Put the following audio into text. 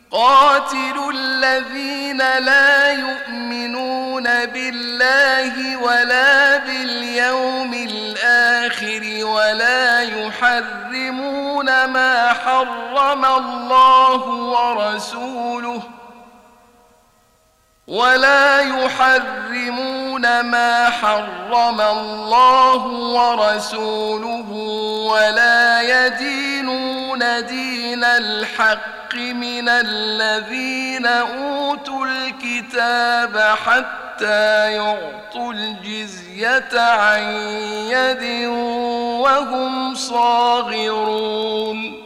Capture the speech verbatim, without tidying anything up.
قاتلوا الذين لا يؤمنون بالله ولا باليوم الآخر ولا يحرمون ما حرم الله ورسوله ولا يحرمون ما حرم الله ورسوله ولا يدينون دين الحق من الذين أوتوا الكتاب حتى يعطوا الجزية عن يد وهم صاغرون.